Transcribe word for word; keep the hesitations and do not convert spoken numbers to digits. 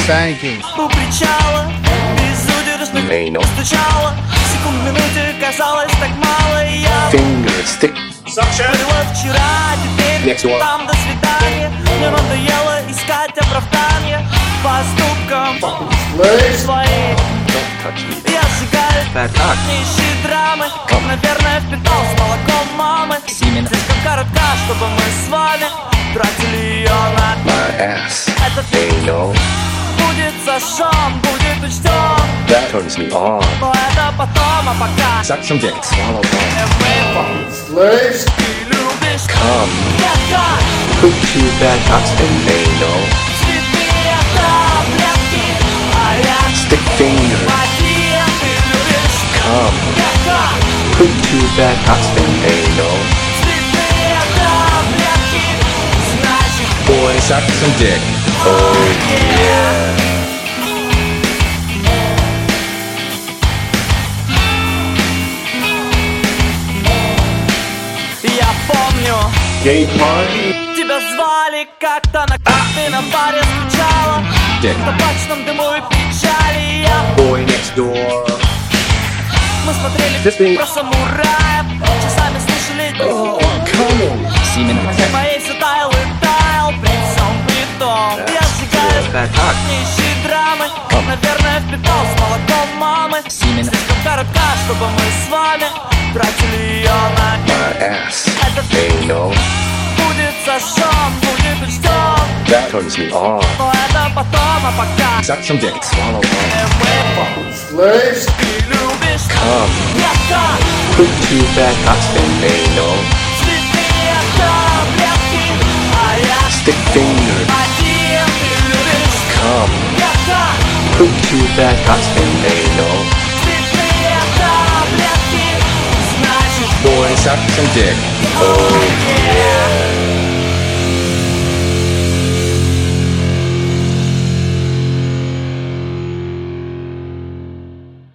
Thank you. У причала безудержно стучала. Секунд в минуте казалось так мало, и я Finger stick. было вчера, теперь Next one. там до свидания. Мне надоело искать оправдания поступкам своим. Don't touch me. Я сжигаю Bad cock. не ищи драмы. Наверное, впитал с молоком мамы. Semen. Слишком коротка, чтобы мы с вами тратили ее на My ass. этот Anal. будет сожжен, будет учтен. That turns me on. Но это потом, а пока Suck some dick. Swallow balls. Slaves. ты любишь Come. детка. Put two bad cocks in anal. Цветные таблетки, а я Stick finger. один. Ты любишь Come. детка. Put two bad cocks in anal. Цветные таблетки, значит Boy, suck some dick. Oh yeah. я помню. Gay party. Тебя звали как-то на ты на баре скучала. Dick. В табачном дыму и печали я. Boy next door. Мы смотрели Фифty. про самураев. Часами слушали Oh, coming. Semen. моей все таял и таял. При всем при том я сжигаю Bad cock. не ищи драмы. Наверное, впитал с молоком мамы. Semen. Слишком коротка, чтобы мы с вами тратили ее на My ass. этот Anal. будет сожжен, будет учтен. That turns me on. Но это потом, а пока Suck some dick. Swallow balls. Slaves. ты любишь Come. детка. Put two bad cocks in anal. Цветные таблетки, а я Stick finger. один. Ты любишь Come. детка. Put two bad cocks in anal. Цветные таблетки, значит Boy, suck some dick. Oh yeah.